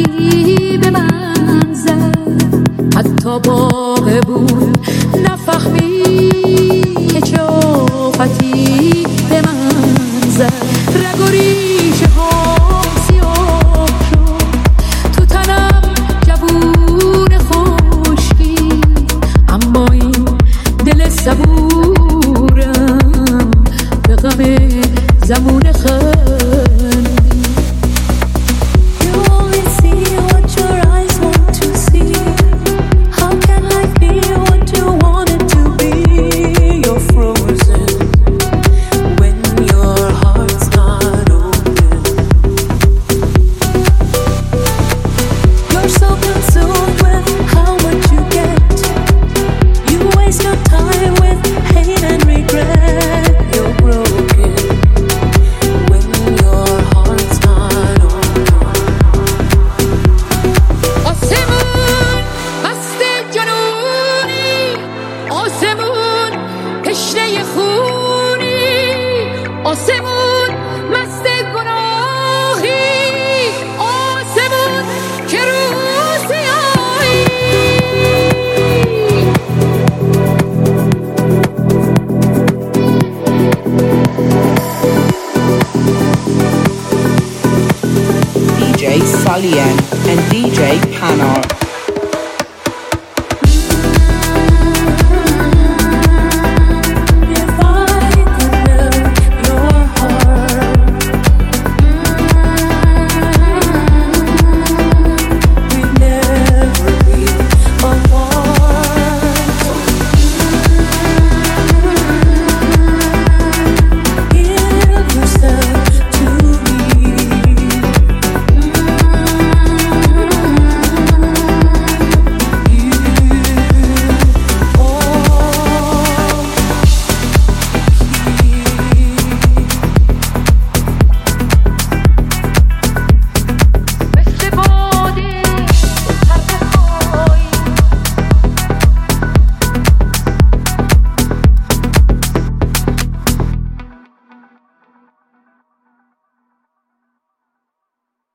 به من زد، حتی باغ بود نفهمی که چه آفتی به من زد. رگ و ریشه ها سیاه شد، تو تنم جوون خشکی، اما این دل صبورم به غم زمون خندی. آسمون مست گناهی، آسمون که رو سیاهی. DJ Salien and DJ Panar.